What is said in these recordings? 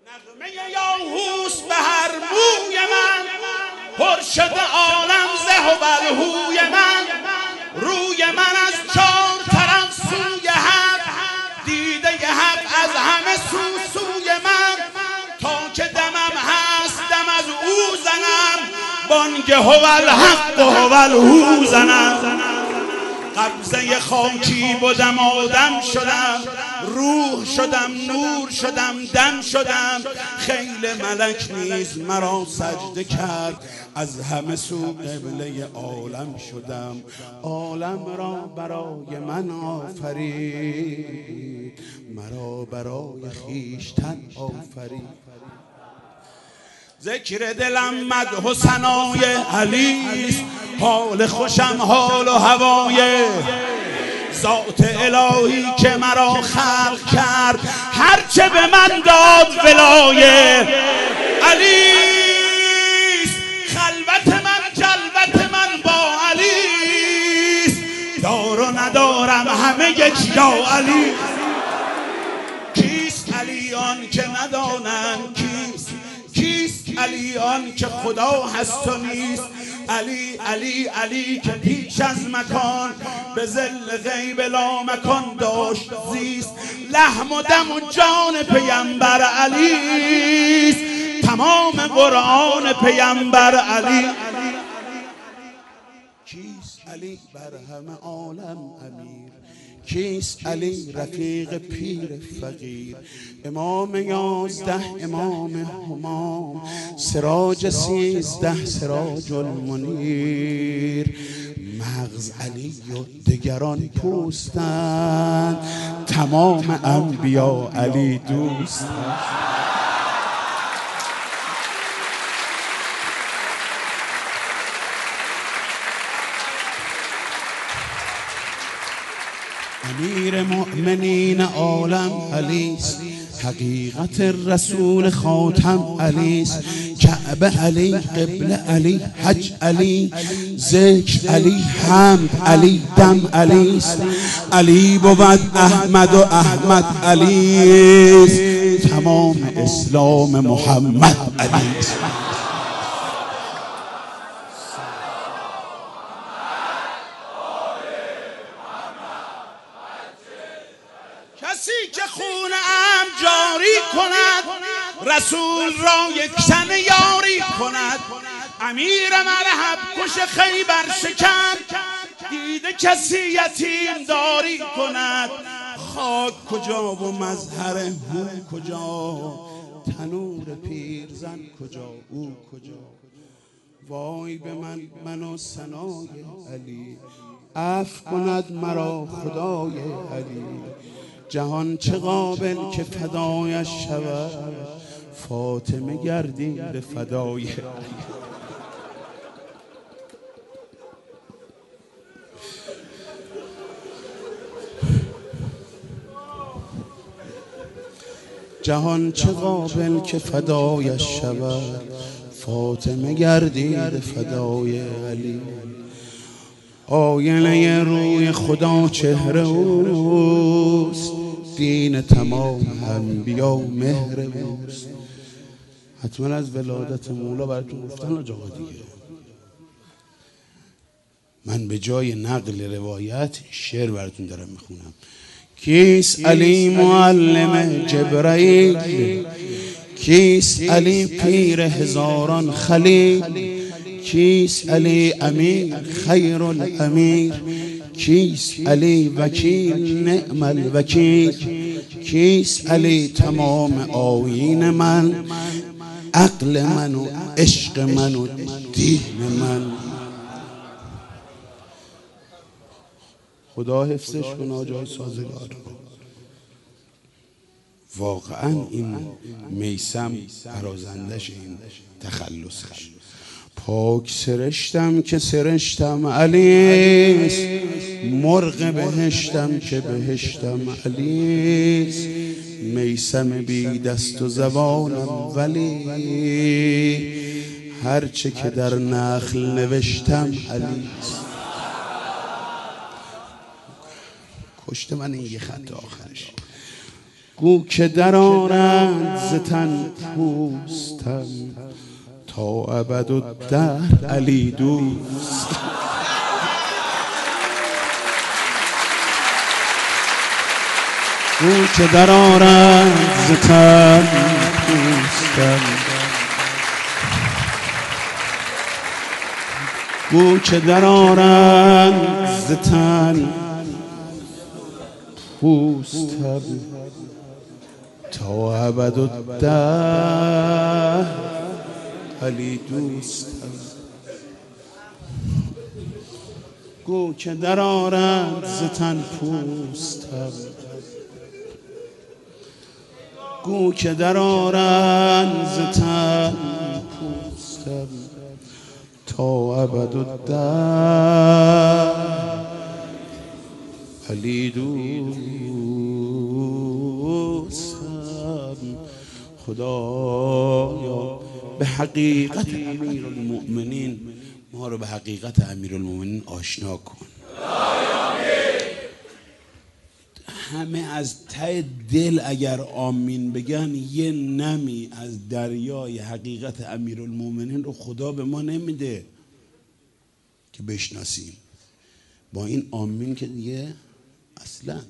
نغمه یاهوس به هر موی من، پر شده عالم زه و بلهوی من. روی من از چار طرف سوی حق، دیده ی حق از همه سوی من. تا که دمم هست دم از او زنم، بانگ هو الحق و هو الهو زنم. قبضه خاکی بودم آدم شدم، روح شدم نور شدم دم شدم. خیل ملک نیز مرا سجده کرد، از همه سو قبله عالم شدم. عالم را برای من آفرید، مرا برای خویشتن آفرید. ذکر دلم مدح و ثنای علیست، حال خوشم حال و هوای ذات الهی که مرا خلق کرد. هرچه به من داد ولایه علیست. خلوت من جلوت من با علیست، دار و ندارم همه یک یا علی. کیست علیان که ندانند کیست؟ کیست علیان که خدا هست و نیست؟ علی علی علی که پیش از مکان، به ظل غیب لا مکان داشت زیست. لحم و دم و جان پیمبر علیست، تمام قرآن پیمبر علی. کیست علی بر همه عالم امیر؟ کیست علی رفیق پیر فقیر؟ امام 11 امام همام، سراج 13 سراج المنیر. مغز علی و دگران پوستند، تمام انبیا علی دوستند. امیر مؤمنین عالم علیست، حقیقت رسول خاتم علیست. کعبه علی، قبله علی، حج علی، ذکر علی، حمد علی، دم علیست. علی بود احمد و احمد علیست، تمام اسلام محمد علیست. کسی که خون ام جاری کند، رسول را یک تن یاری کند. امیر مرحب کش خیبر شکن، دیده کسی یتیم داری کند. خاک کجا و مظهر هو کجا، تنور پیرزن کجا او کجا. وای به من و ثنای علی، عفو کند مرا خدای علی. جهان چه قابل که فدایش شود، فاطمه گردیم به فدای علی. جهان چه قابل که فدایش شود، فاطمه گردیم به فدای علی. آینه روی خدا چهره اوست، دین تمام انبیا مهر اوست. حتما از ولادت مولا براتون گفتن آقا دیگه. من به جای نقل روایت شعر براتون دارم میخونم. کیست علی معلم جبرائیل؟ کیست علی پیر هزاران خلیل؟ کیست علی امیر خیر الامیر؟ کیست علی وکیل نعم الوکیل؟ کیست علی تمام آیین من، عقل من و عشق من و دین من؟ خدا حفظش کنه جای سازگار. واقعا این میثم برازندش این تخلصش. پاک سرشتم که سرشتم علیست، مرغ بهشتم که بهشتم علیست. میثم بی دست و زبانم ولی، هرچه که در نخل نوشتم علیست. کشت من این یه خط آخرش. گو که در آرند ز تن پوستم تا ابدالدهر علی دوست. او که در آرد ز تن پوستم، او که در آرد ز تن پوستم تا ابدالدهر علی دوستم. گو که در آرد ز تن پوستم، گو که در آرد ز تن پوستم تا ابدالدهر علی دوستم. خدایا به حقیقت امیرالمؤمنین ما رو به حقیقت امیرالمؤمنین آشنا کن. همه از ته دل اگر آمین بگن یه نمی از دریای حقیقت امیرالمؤمنین رو خدا به ما نمیده که بشناسیم. با این آمین که دیگه اصلا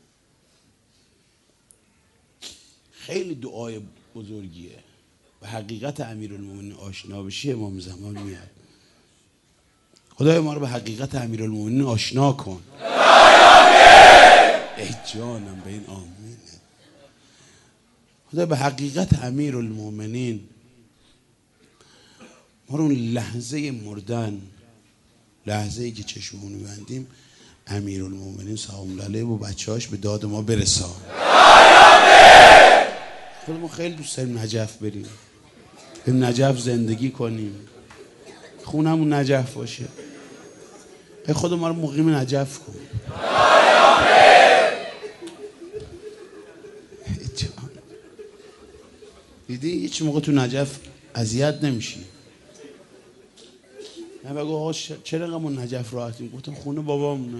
خیلی دعای بزرگیه. به حقیقت امیرالمؤمنین آشنا بشی امام زمان میاد. خدای ما رو به حقیقت امیرالمؤمنین آشنا کن. ای جانم به این آمین. خدا به حقیقت امیرالمؤمنین ما رو اون لحظه مردن، لحظه ای که چشممون می‌بندیم، امیرالمؤمنین سلام الله علیه و بچه‌هاش به داد ما برسان. خودمون خیلی دوست داریم نجف بریم، بریم نجف زندگی کنیم، خونمون نجف باشه. ای خدا ما رو مقیم نجف کن. دیدی هیچ موقع تو نجف اذیت نمیشی. من بگو آقا چرا انقدر نجف راحتیم؟ گفتم خونه بابامونه.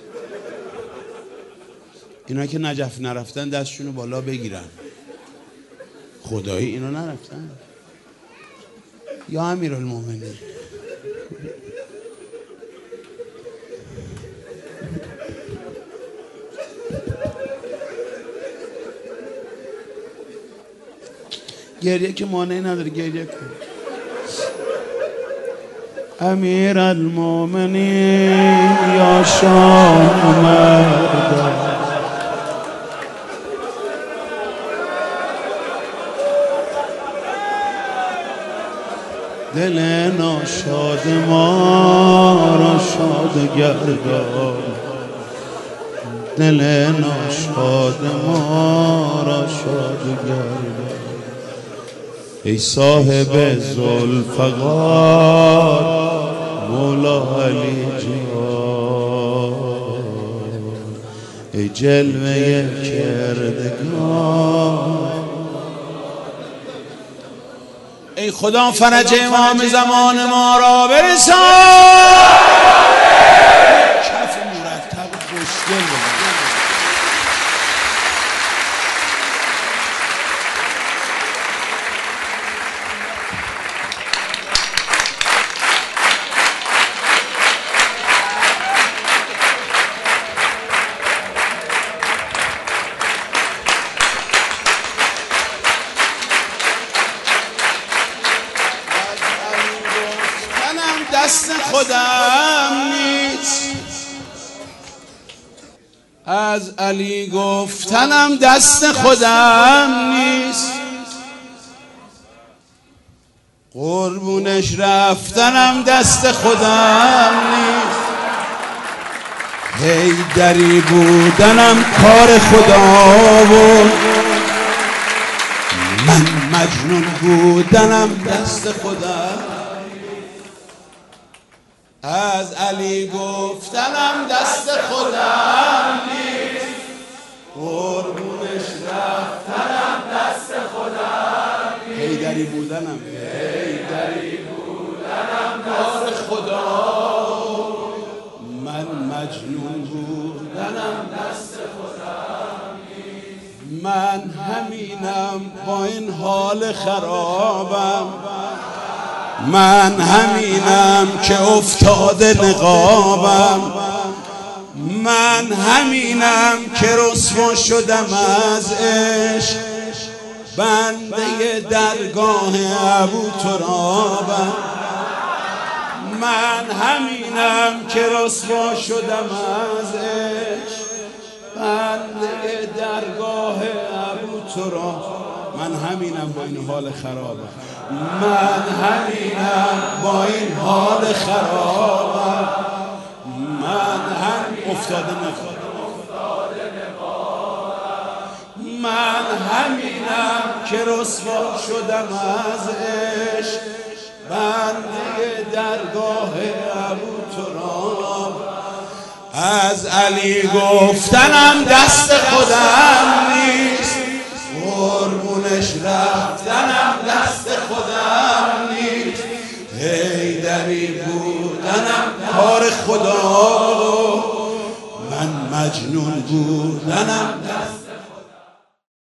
اینا که نجف نرفتن دستشونو بالا بگیرن. خدایی اینا نرفتن. یا امیرالمؤمنین گریه که مانعی نداره، گریه کن. امیرالمؤمنین یا شاه اومد، دل ناشاد ما را شاد گردان، دل ناشاد ما را شاد گردان. ای صاحب ذوالفقار مولا علی جان، ای جلوه کردگار، ای خدا فرج امام زمان ما را برسان. کف مرتب خوشگل بزن. دست خودم نیست، از علی گفتنم دست خودم نیست، قربونش رفتنم دست خودم نیست، حیدری بودنم کار خدا بود، من مجنون بودنم دست خودم. از علی گفتنم دست خودم نیست، قربونش رفتنم دست خودم نیست، حیدری بودنم کار خدا، من مجنون بودنم دست خودم نیست، من همینم با این حال خرابم، من همینم که افتاده نقابم، من همینم که رسوا شدم از عشق، بنده درگاه ابوترابم، من همینم که رسوا شدم از عشق، بنده درگاه ابوتراب. من همینم با این حال خرابم، من همینم با این حال خرابم، من هم افتاده نقابم، من همینم که رسوا شدم از عشق، بنده درگاه ابوتراب. از علی گفتنم دست خودم نیست، قربونش رفتنم دست خودم نیست، حیدری بودنم کار خدا، من مجنون بودنم